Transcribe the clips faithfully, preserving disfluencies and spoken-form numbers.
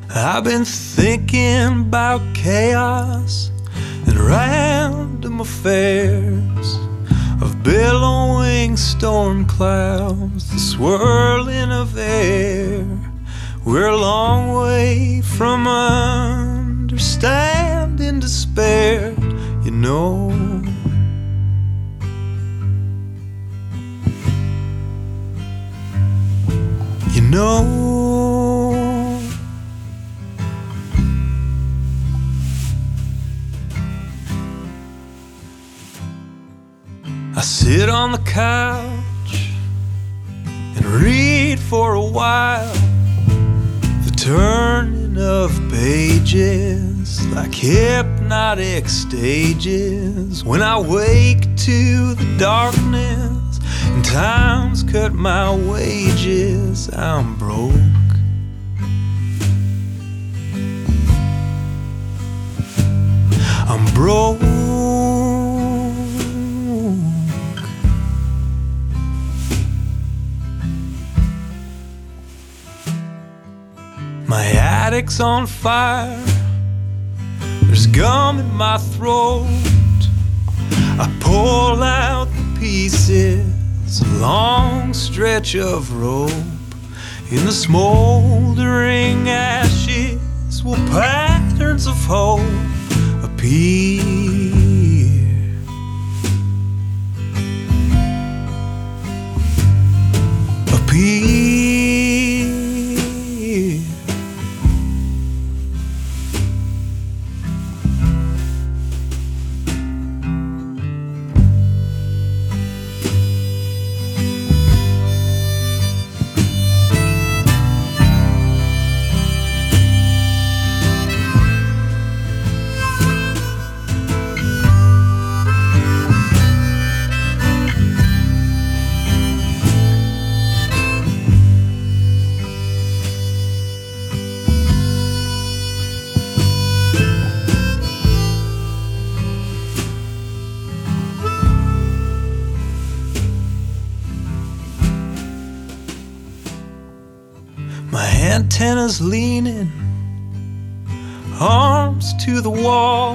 I've been thinking about chaos and random affairs, of billowing storm clouds, the swirling of air. We're a long way from understanding despair, you know. You know. I sit on the couch and read for a while, the turning of pages like hypnotic stages. When I wake to the darkness and time's cut my wages, I'm broke. I'm broke. My attic's on fire, there's gum in my throat. I pull out the pieces, a long stretch of rope. In the smoldering ashes will patterns of hope appear. Appear. My antennas leaning, arms to the wall,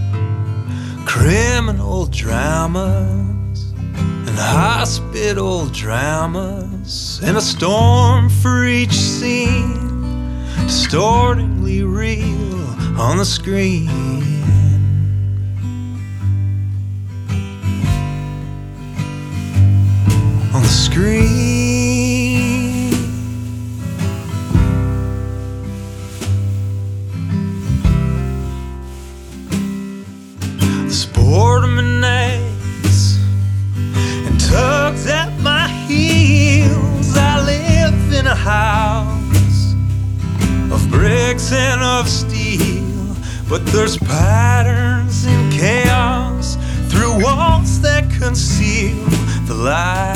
criminal dramas and hospital dramas, and a storm for each scene, distortingly real on the screen. On the screen. Boredom nags and tugs at my heels. I live in a house of bricks and of steel, but there's patterns in chaos through walls that conceal the light.